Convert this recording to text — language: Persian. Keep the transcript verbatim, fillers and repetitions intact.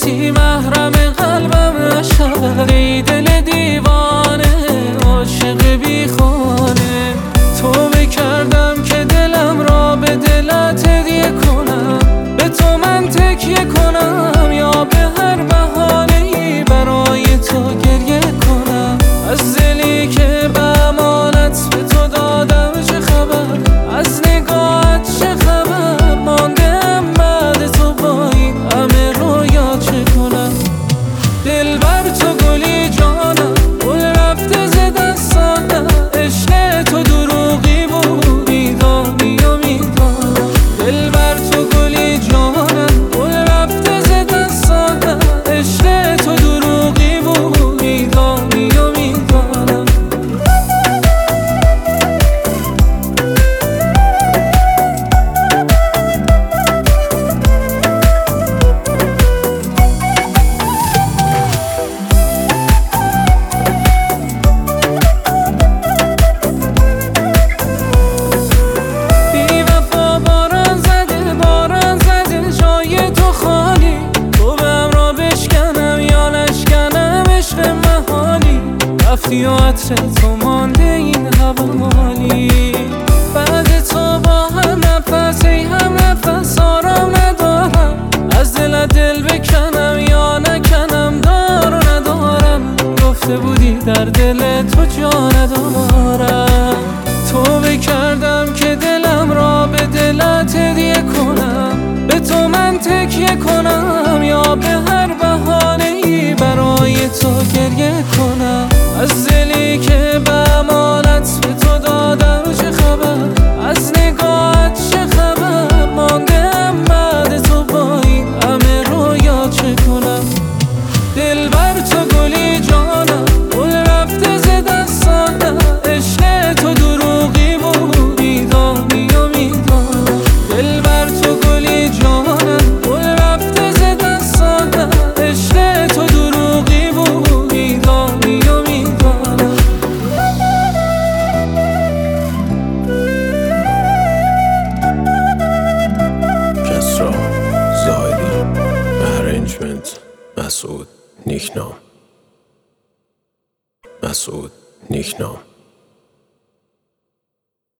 کسی محرم قلبم نشود. ای دل دیوانه عاشق بی خانه، توبه کردم که دلم را به دلت هدیه کنم، به تو من تکیه کنم یا به هر بهانه‌ای برای تو گریه کنم. از دلی که به امانت به تو دادم چه خبر، از نگاهت چه خبر، ماندم بعد تو با این همه رویا چه کنم. دل بر تو گلی جانم گل رفته ز دستانم، عشق تو دروغی بود میدانی و میدانم. دل بر تو گلی جانم گل رفته ز دستانم، عشق تو دروغی بود میدانی و میدانم. رفتی و عطر تو مانده این حوالی، بعد تو با هم نفس ای هم نفس آرام ندارم. از دل دل بکنم یا نکنم دار و ندارم، گفته بودی در دل تو جا ندارم. توبه کردم که دلم را به دلت هدیه کنم، به تو من تکیه کنم یا به هر بهانه‌ای برای تو گریه کنم. از دلی که به امانت به تو دادم چه خبر، از نگاهت چه خبر، ماندم بعد تو با این همه رویا چه کنم. دل بر تو گلی جانم گل رفته ز دستانم، عشق تو دروغی بود میدانی و میدانم. دل بر تو گلی جانم گل رفته ز دستانم، عشق تو دروغی بود میدانی و میدانم. کسرا زاهدی، ارنجمنت مسعود نیکنام. مسعود نیکنام.